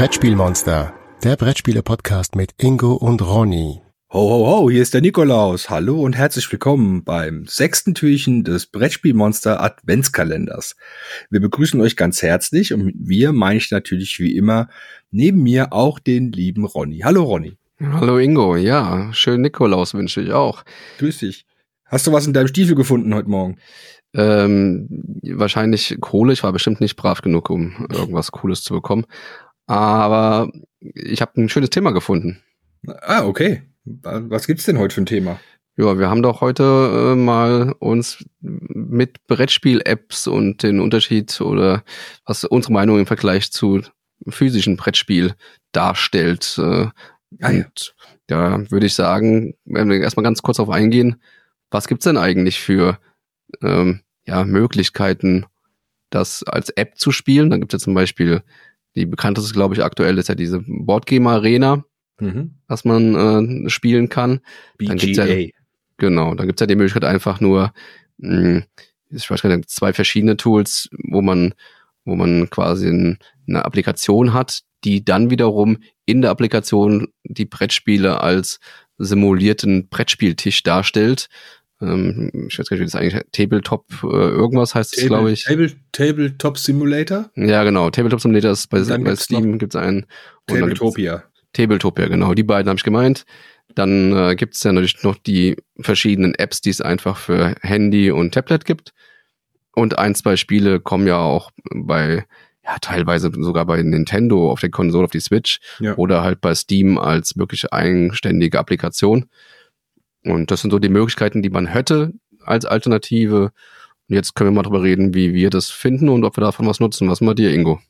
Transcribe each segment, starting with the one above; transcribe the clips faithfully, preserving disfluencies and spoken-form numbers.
Brettspielmonster, der Brettspiele-Podcast mit Ingo und Ronny. Ho, ho, ho, hier ist der Nikolaus. Hallo und herzlich willkommen beim sechsten Türchen des Brettspielmonster Adventskalenders. Wir begrüßen euch ganz herzlich und mit wir meine ich natürlich wie immer neben mir auch den lieben Ronny. Hallo Ronny. Hallo Ingo, ja, schönen Nikolaus wünsche ich auch. Grüß dich. Hast du was in deinem Stiefel gefunden heute Morgen? Ähm, wahrscheinlich Kohle, ich war bestimmt nicht brav genug, um irgendwas Cooles zu bekommen. Aber ich habe ein schönes Thema gefunden. Ah, okay. Was gibt's denn heute für ein Thema? Ja, wir haben doch heute äh, mal uns mit Brettspiel-Apps und den Unterschied oder was unsere Meinung im Vergleich zu physischen Brettspiel darstellt. Äh, Ah, ja. Und da würde ich sagen, wenn wir erstmal ganz kurz darauf eingehen, was gibt's denn eigentlich für ähm, ja, Möglichkeiten, das als App zu spielen? Dann gibt's ja zum Beispiel, die bekannteste, glaube ich, aktuell ist ja diese Boardgame Arena, Mhm. was man äh, spielen kann. B Dann G gibt's A. ja, genau, dann gibt's ja die Möglichkeit einfach nur, mh, ich weiß gar nicht, zwei verschiedene Tools, wo man, wo man quasi ein, eine Applikation hat, die dann wiederum in der Applikation die Brettspiele als simulierten Brettspieltisch darstellt. Ähm, ich weiß gar nicht, wie das eigentlich Tabletop äh, irgendwas heißt, es, glaube ich. Table, Tabletop Simulator? Ja, genau. Tabletop Simulator ist bei, Dann bei gibt's Steam gibt's einen. Und dann gibt's Tabletopia. Tabletopia, genau. Die beiden habe ich gemeint. Dann äh, gibt's ja natürlich noch die verschiedenen Apps, die es einfach für Handy und Tablet gibt. Und ein, zwei Spiele kommen ja auch bei, ja, teilweise sogar bei Nintendo auf der Konsole, auf die Switch. Ja. Oder halt bei Steam als wirklich eigenständige Applikation. Und das sind so die Möglichkeiten, die man hätte als Alternative. Und jetzt können wir mal drüber reden, wie wir das finden und ob wir davon was nutzen. Was mal dir, Ingo?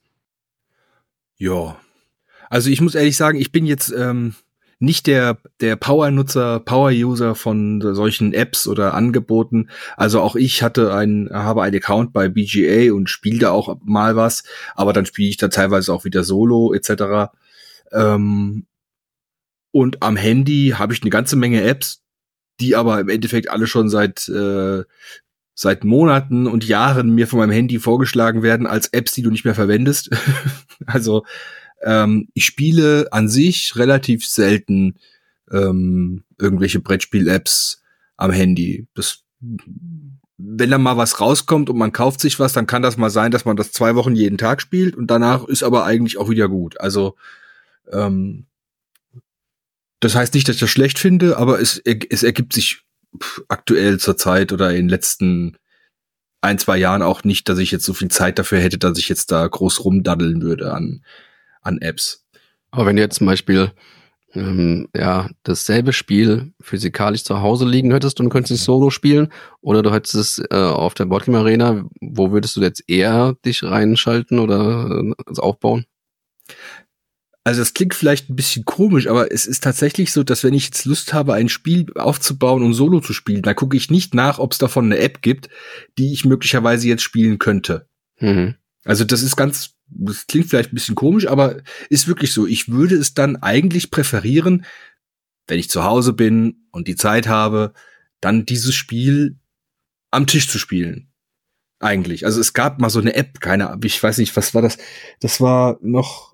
Ja. Also ich muss ehrlich sagen, ich bin jetzt ähm, nicht der der Power-Nutzer, Power-User von solchen Apps oder Angeboten. Also auch ich hatte ein, habe einen Account bei B G A und spiele da auch mal was, aber dann spiele ich da teilweise auch wieder Solo et cetera. Ähm, und am Handy habe ich eine ganze Menge Apps, die aber im Endeffekt alle schon seit äh, seit Monaten und Jahren mir von meinem Handy vorgeschlagen werden als Apps, die du nicht mehr verwendest. Also ähm, ich spiele an sich relativ selten ähm, irgendwelche Brettspiel-Apps am Handy. Das, wenn da mal was rauskommt und man kauft sich was, dann kann das mal sein, dass man das zwei Wochen jeden Tag spielt und danach ist aber eigentlich auch wieder gut. Also ähm, das heißt nicht, dass ich das schlecht finde, aber es, es ergibt sich aktuell zur Zeit oder in den letzten ein, zwei Jahren auch nicht, dass ich jetzt so viel Zeit dafür hätte, dass ich jetzt da groß rumdaddeln würde an, an Apps. Aber wenn du jetzt zum Beispiel ähm, ja, dasselbe Spiel physikalisch zu Hause liegen hättest und du könntest es solo spielen oder du hättest es äh, auf der Boardgame Arena, wo würdest du jetzt eher dich reinschalten oder äh, aufbauen? Also das klingt vielleicht ein bisschen komisch, aber es ist tatsächlich so, dass wenn ich jetzt Lust habe, ein Spiel aufzubauen und solo zu spielen, dann gucke ich nicht nach, ob es davon eine App gibt, die ich möglicherweise jetzt spielen könnte. Mhm. Also das ist ganz, das klingt vielleicht ein bisschen komisch, aber ist wirklich so. Ich würde es dann eigentlich präferieren, wenn ich zu Hause bin und die Zeit habe, dann dieses Spiel am Tisch zu spielen. Eigentlich. Also es gab mal so eine App, keine Ahnung, ich weiß nicht, was war das? Das war noch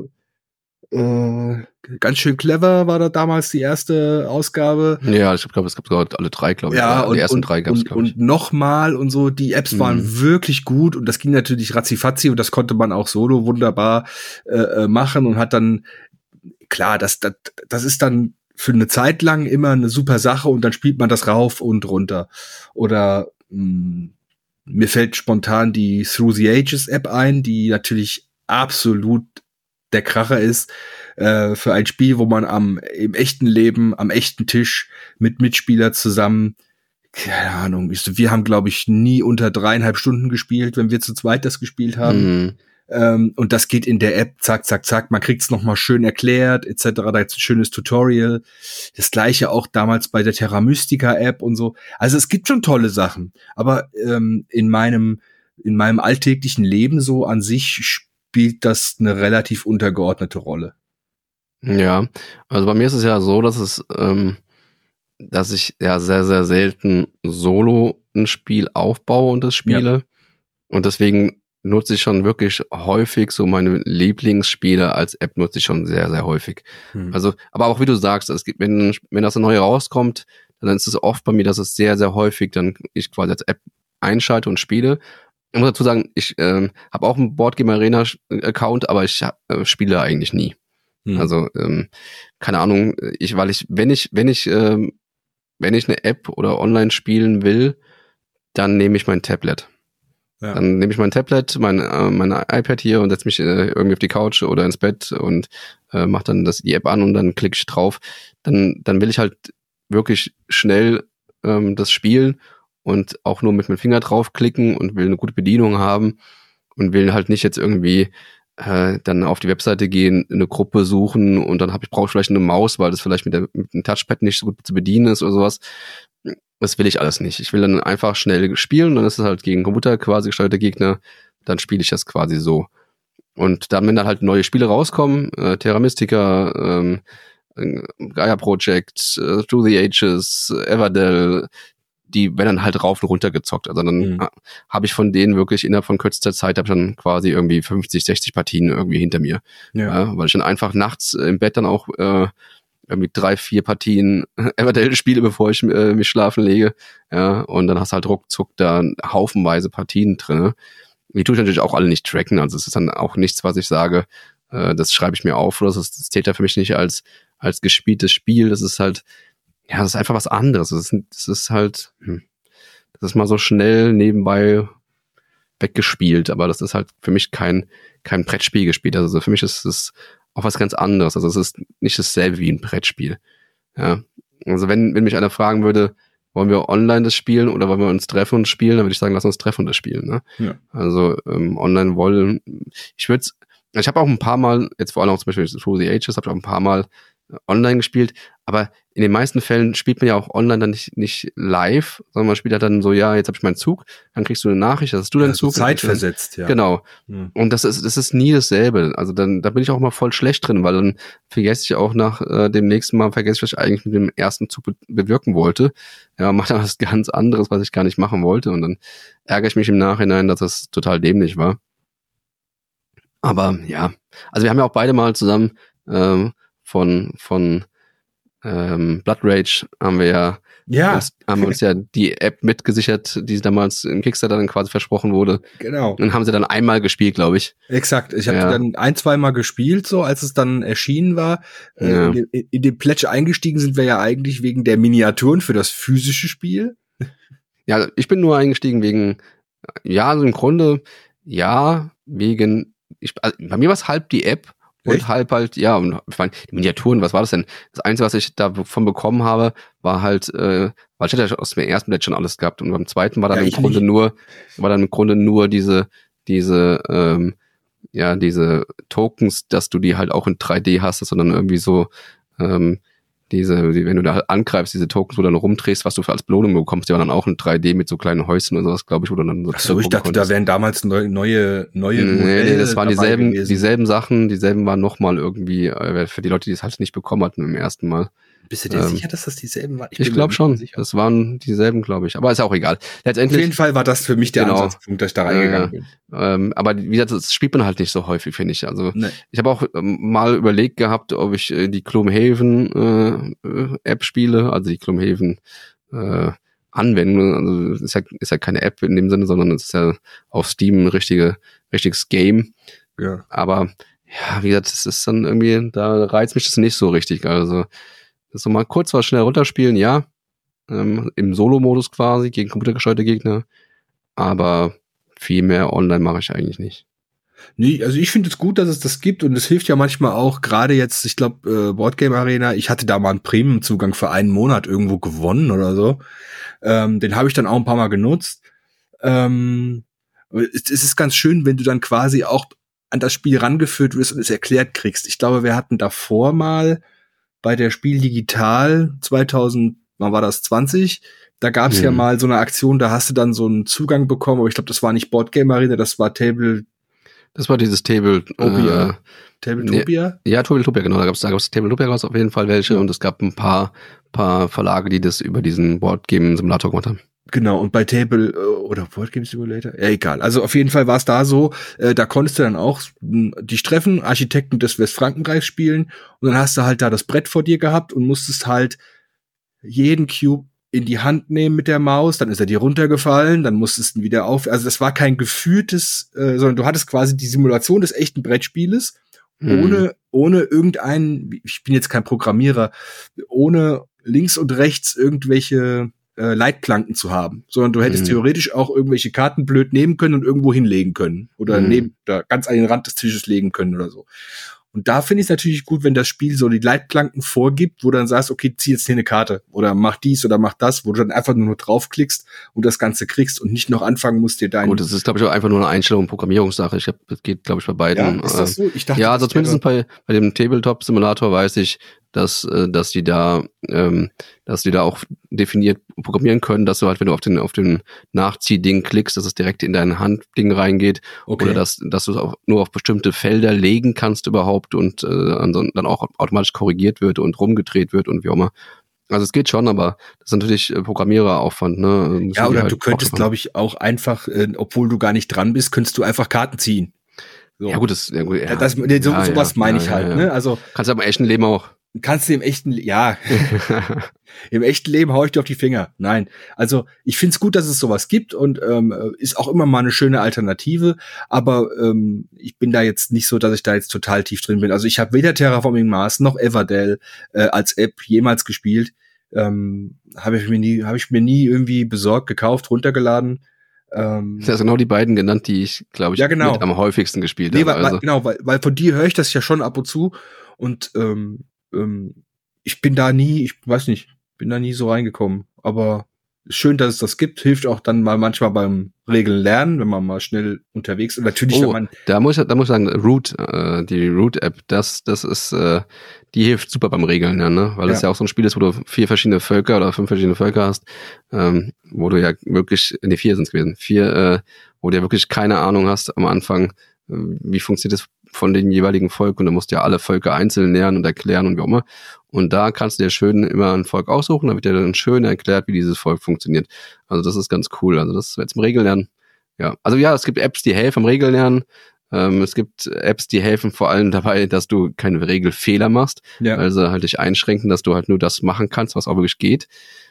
Äh, ganz schön clever war da damals die erste Ausgabe. Ja, ich glaube, es gab sogar alle drei, glaube ich. Ja, die und, ersten und, drei gab es, und, glaube ich. und nochmal und so, die Apps waren Mhm. wirklich gut und das ging natürlich ratzifatzi und das konnte man auch solo wunderbar äh, machen und hat dann, klar, das, das, das ist dann für eine Zeit lang immer eine super Sache und dann spielt man das rauf und runter. Oder mh, mir fällt spontan die Through the Ages App ein, die natürlich absolut der Kracher ist, äh, für ein Spiel, wo man am im echten Leben, am echten Tisch mit Mitspieler zusammen, keine Ahnung, ich, wir haben, glaube ich, nie unter dreieinhalb Stunden gespielt, wenn wir zu zweit das gespielt haben. Mhm. Ähm, und das geht in der App, zack, zack, zack, man kriegt's noch mal schön erklärt, et cetera. Da gibt's ein schönes Tutorial. Das gleiche auch damals bei der Terra Mystica App und so. Also es gibt schon tolle Sachen, aber ähm, in meinem in meinem alltäglichen Leben so an sich spielt das eine relativ untergeordnete Rolle. Ja, also bei mir ist es ja so, dass es, ähm, dass ich ja sehr, sehr selten solo ein Spiel aufbaue und das spiele. Ja. Und deswegen nutze ich schon wirklich häufig, so meine Lieblingsspiele als App nutze ich schon sehr, sehr häufig. Hm. Also, aber auch wie du sagst, es gibt, wenn, wenn das eine neue rauskommt, dann ist es oft bei mir, dass es sehr, sehr häufig dann ich quasi als App einschalte und spiele. Ich muss dazu sagen, ich ähm, habe auch einen Boardgame Arena Account, aber ich äh, spiele eigentlich nie. Hm. Also, ähm, keine Ahnung, ich, weil ich, wenn ich, wenn ich, ähm, wenn ich eine App oder online spielen will, dann nehme ich mein Tablet. Ja. Dann nehme ich mein Tablet, mein, äh, mein iPad hier und setze mich äh, irgendwie auf die Couch oder ins Bett und äh, mache dann das, die App an und dann klicke ich drauf. Dann, dann will ich halt wirklich schnell ähm, das spielen und auch nur mit meinem Finger draufklicken und will eine gute Bedienung haben und will halt nicht jetzt irgendwie äh, dann auf die Webseite gehen, eine Gruppe suchen und dann habe ich brauche ich vielleicht eine Maus, weil das vielleicht mit, der, mit dem Touchpad nicht so gut zu bedienen ist oder sowas. Das will ich alles nicht. Ich will dann einfach schnell spielen, dann ist es halt gegen Computer quasi gesteuerte Gegner, dann spiele ich das quasi so. Und dann, wenn dann halt neue Spiele rauskommen, äh, Terra Mystica, ähm, Gaia Project, äh, Through the Ages, Everdell, die werden dann halt rauf und runter gezockt. Also dann mhm. habe ich von denen wirklich innerhalb von kürzester Zeit habe ich dann quasi irgendwie fünfzig, sechzig Partien irgendwie hinter mir. Ja. Äh, weil ich dann einfach nachts im Bett dann auch äh, irgendwie drei, vier Partien Everdell spiele, bevor ich äh, mich schlafen lege. Ja, und dann hast du halt ruckzuck da haufenweise Partien drin. Die tue ich natürlich auch alle nicht tracken. Also es ist dann auch nichts, was ich sage, äh, das schreibe ich mir auf. Oder das, das zählt ja für mich nicht als als gespieltes Spiel. Das ist halt, ja, das ist einfach was anderes. Das ist, das ist halt, hm, das ist mal so schnell nebenbei weggespielt. Aber das ist halt für mich kein kein Brettspiel gespielt. Also für mich ist es auch was ganz anderes. Also es ist nicht dasselbe wie ein Brettspiel. Ja. Also wenn, wenn mich einer fragen würde, wollen wir online das spielen oder wollen wir uns treffen und spielen, dann würde ich sagen, lass uns treffen und das spielen. Ne? Ja. Also ähm, online wollen, ich würde ich habe auch ein paar Mal, jetzt vor allem auch zum Beispiel Through the Ages, habe ich auch ein paar Mal online gespielt, aber in den meisten Fällen spielt man ja auch online dann nicht nicht live, sondern man spielt halt dann so, ja, jetzt habe ich meinen Zug, dann kriegst du eine Nachricht, dass du deinen also Zug. Zeitversetzt, ja. Genau. Hm. Und das ist das ist nie dasselbe. Also dann da bin ich auch mal voll schlecht drin, weil dann vergesse ich auch nach äh, dem nächsten Mal, vergesse ich, was ich eigentlich mit dem ersten Zug be- bewirken wollte. Ja, mache dann was ganz anderes, was ich gar nicht machen wollte und dann ärgere ich mich im Nachhinein, dass das total dämlich war. Aber ja, also wir haben ja auch beide mal zusammen ähm, von von ähm, Blood Rage haben wir ja, ja. Uns, haben wir uns ja die App mitgesichert, die damals im Kickstarter dann quasi versprochen wurde. Genau. Und haben sie dann einmal gespielt, glaube ich. Exakt. Ich habe ja. dann ein, zwei Mal gespielt, so als es dann erschienen war. Ja. In, in, in den Pledge eingestiegen sind wir ja eigentlich wegen der Miniaturen für das physische Spiel. Ja, ich bin nur eingestiegen wegen, ja, also im Grunde, ja, wegen, ich, also bei mir war es halb die App. Und Echt? halb halt, ja, und ich meine, die Miniaturen, was war das denn? Das Einzige, was ich davon bekommen habe, war halt, äh, weil ich hatte ja aus dem ersten Pledge schon alles gehabt und beim zweiten war dann ja, im Grunde nicht. nur, war dann im Grunde nur diese, diese, ähm, ja, diese Tokens, dass du die halt auch in drei D hast, sondern irgendwie so, ähm, diese, die, wenn du da angreifst, diese Tokens, wo du dann rumdrehst, was du für als Belohnung bekommst, die waren dann auch in drei D mit so kleinen Häuschen und sowas, glaube ich, wo du dann so. Ach so, ich dachte, konntest. Da wären damals neue, neue, neue Nee, nee, das waren dieselben, gewesen. dieselben Sachen, dieselben waren nochmal irgendwie, äh, für die Leute, die es halt nicht bekommen hatten im ersten Mal. Bist du dir ähm, sicher, dass das dieselben waren? Ich, ich glaube schon. Sicher. Das waren dieselben, glaube ich. Aber ist auch egal. Letztendlich, auf jeden Fall war das für mich der genau, Ansatzpunkt, dass ich da reingegangen äh, bin. Ähm, aber wie gesagt, das spielt man halt nicht so häufig, finde ich. Also nee. Ich habe auch ähm, mal überlegt gehabt, ob ich äh, die Gloomhaven äh, App spiele, also die Gloomhaven äh, Anwendung. Also ist ja, ist ja keine App in dem Sinne, sondern es ist ja auf Steam ein richtige, richtiges Game. Ja. Aber ja, wie gesagt, das ist dann irgendwie, da reizt mich das nicht so richtig. Also so mal kurz was schnell runterspielen, ja. Ähm, im Solo-Modus quasi, gegen computergesteuerte Gegner. Aber viel mehr online mache ich eigentlich nicht. Nee, also ich finde es gut, dass es das gibt und es hilft ja manchmal auch, gerade jetzt, ich glaube, äh, Boardgame Arena, ich hatte da mal einen Premium-Zugang für einen Monat irgendwo gewonnen oder so. Ähm, den habe ich dann auch ein paar Mal genutzt. Ähm, es, es ist ganz schön, wenn du dann quasi auch an das Spiel rangeführt wirst und es erklärt kriegst. Ich glaube, wir hatten davor mal bei der Spiel Digital zweitausend, wann war das, zwanzig, da gab es mhm. ja mal so eine Aktion, da hast du dann so einen Zugang bekommen, aber ich glaube, das war nicht Boardgame Arena, das war Table... Das war dieses Tabletopia. Äh, Tabletopia? Ja, Tabletopia, genau. Da gab es da gab's Tabletopia gab's auf jeden Fall welche und es gab ein paar paar Verlage, die das über diesen Boardgame-Simulator gemacht haben. Genau, und bei Table äh, oder Board Game Simulator, ja egal. Also auf jeden Fall war es da so, äh, da konntest du dann auch mh, dich treffen, Architekten des Westfrankenreichs spielen und dann hast du halt da das Brett vor dir gehabt und musstest halt jeden Cube in die Hand nehmen mit der Maus, dann ist er dir runtergefallen, dann musstest du ihn wieder auf, also das war kein geführtes, äh, sondern du hattest quasi die Simulation des echten Brettspieles, mhm. ohne ohne irgendeinen, ich bin jetzt kein Programmierer, ohne links und rechts irgendwelche äh, Leitplanken zu haben, sondern du hättest mhm. theoretisch auch irgendwelche Karten blöd nehmen können und irgendwo hinlegen können oder mhm. neben da ganz an den Rand des Tisches legen können oder so. Und da finde ich es natürlich gut, wenn das Spiel so die Leitplanken vorgibt, wo du dann sagst, okay, zieh jetzt hier eine Karte oder mach dies oder mach das, wo du dann einfach nur draufklickst und das Ganze kriegst und nicht noch anfangen musst, dir dein... Gut, das ist, glaube ich, auch einfach nur eine Einstellung und Programmierungssache. Ich hab, das geht, glaube ich, bei beiden. Ja, ist das so? Ich dachte, ja, also zumindest bei, bei dem Tabletop-Simulator weiß ich, dass, dass die da, ähm, dass die da auch definiert programmieren können, dass du halt, wenn du auf den, auf den Nachziehding klickst, dass es direkt in dein Handding reingeht. Okay. Oder dass, dass du es auch nur auf bestimmte Felder legen kannst überhaupt und äh, dann auch automatisch korrigiert wird und rumgedreht wird und wie auch immer. Also es geht schon, aber das ist natürlich Programmiereraufwand, ne? Müssen ja, oder halt du könntest, glaube ich, auch einfach, äh, obwohl du gar nicht dran bist, könntest du einfach Karten ziehen. So. Ja gut, das, ja, gut, ja. das so, ja, sowas ja, meine ja, ich halt, ja, ja. ne? Also kannst du aber im echten Leben auch. Kannst du im echten, ja, im echten Leben hau ich dir auf die Finger. Nein, also ich find's gut, dass es sowas gibt und ähm, ist auch immer mal eine schöne Alternative, aber ähm, ich bin da jetzt nicht so, dass ich da jetzt total tief drin bin. Also ich habe weder Terraforming Mars noch Everdell äh, als App jemals gespielt. Ähm, habe ich mir nie, habe ich mir nie irgendwie besorgt, gekauft, runtergeladen. Ähm, das sind genau die beiden genannt, die ich, glaube ich, ja, genau. mit am häufigsten gespielt nee, habe. Weil, also. weil, genau, weil, weil von dir höre ich das ja schon ab und zu und ähm, ähm, ich bin da nie, ich weiß nicht, bin da nie so reingekommen. Aber schön, dass es das gibt, hilft auch dann mal manchmal beim Regeln lernen, wenn man mal schnell unterwegs ist. Und natürlich, oh, wenn man da muss ich, da muss ich sagen, Root, äh, die Root-App, das, das ist, äh, die hilft super beim Regeln lernen, ne? Weil es ja. ja auch so ein Spiel ist, wo du vier verschiedene Völker oder fünf verschiedene Völker hast, ähm, wo du ja wirklich, nee, vier sind es gewesen, vier, äh, wo du ja wirklich keine Ahnung hast am Anfang, äh, wie funktioniert das von den jeweiligen Volk und du musst ja alle Völker einzeln lernen und erklären und wie auch immer. Und da kannst du dir schön immer ein Volk aussuchen, da wird dir dann schön erklärt, wie dieses Volk funktioniert. Also das ist ganz cool. Also das ist jetzt im Regellernen. Ja, also ja, es gibt Apps, die helfen im Regellernen. Ähm, es gibt Apps, die helfen vor allem dabei, dass du keine Regelfehler machst. Ja. Also halt dich einschränken, dass du halt nur das machen kannst, was auch wirklich geht.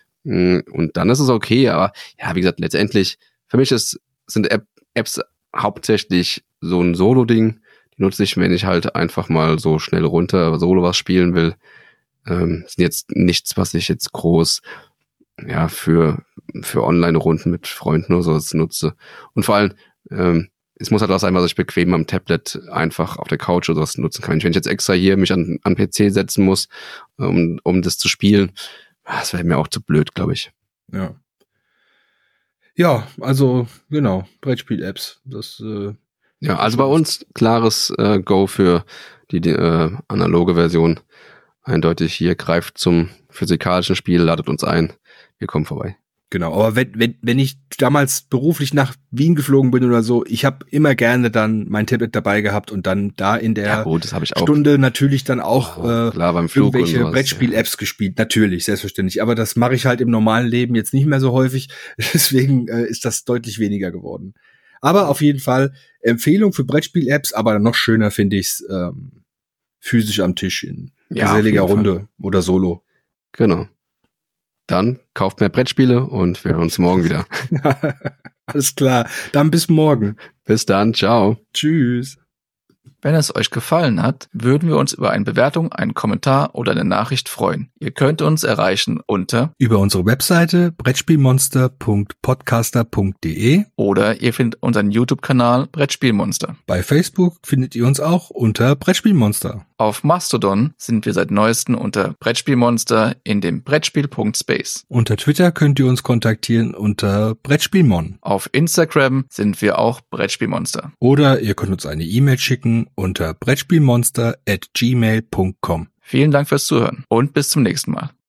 Und dann ist es okay, aber ja, wie gesagt, letztendlich, für mich ist, sind App, Apps hauptsächlich so ein Solo-Ding. Die nutze ich, wenn ich halt einfach mal so schnell runter Solo was spielen will. Ähm, sind jetzt nichts, was ich jetzt groß ja für für Online-Runden mit Freunden oder sowas nutze. Und vor allem, ähm, es muss halt was sein, was ich bequem am Tablet einfach auf der Couch oder sowas nutzen kann. Wenn ich jetzt extra hier mich an an P C setzen muss, um um das zu spielen, das wäre mir auch zu blöd, glaube ich. Ja. Ja, also genau, Brettspiel-Apps. Das äh, ja, also bei uns klares äh, Go für die, die äh, analoge Version. Eindeutig hier greift zum physikalischen Spiel, ladet uns ein, wir kommen vorbei. Genau, aber wenn, wenn, wenn ich damals beruflich nach Wien geflogen bin oder so, ich habe immer gerne dann mein Tablet dabei gehabt und dann da in der ja, gut, das hab ich auch. Stunde natürlich dann auch oh, äh, klar, beim Flug irgendwelche Brettspiel-Apps ja. gespielt. Natürlich, selbstverständlich. Aber das mache ich halt im normalen Leben jetzt nicht mehr so häufig. Deswegen äh, ist das deutlich weniger geworden. Aber auf jeden Fall Empfehlung für Brettspiel-Apps, aber noch schöner finde ich es ähm, physisch am Tisch in ja, geselliger Runde Fall. Oder Solo. Genau. Dann kauft mehr Brettspiele und wir hören uns morgen wieder. Alles klar. Dann bis morgen. Bis dann. Ciao. Tschüss. Wenn es euch gefallen hat, würden wir uns über eine Bewertung, einen Kommentar oder eine Nachricht freuen. Ihr könnt uns erreichen unter über unsere Webseite brettspielmonster punkt podcaster punkt de oder ihr findet unseren YouTube-Kanal Brettspielmonster. Bei Facebook findet ihr uns auch unter Brettspielmonster. Auf Mastodon sind wir seit neuestem unter Brettspielmonster in dem Brettspiel punkt space. Unter Twitter könnt ihr uns kontaktieren unter Brettspielmon. Auf Instagram sind wir auch Brettspielmonster. Oder ihr könnt uns eine E-Mail schicken unter brettspielmonster at gmail punkt com. Vielen Dank fürs Zuhören und bis zum nächsten Mal.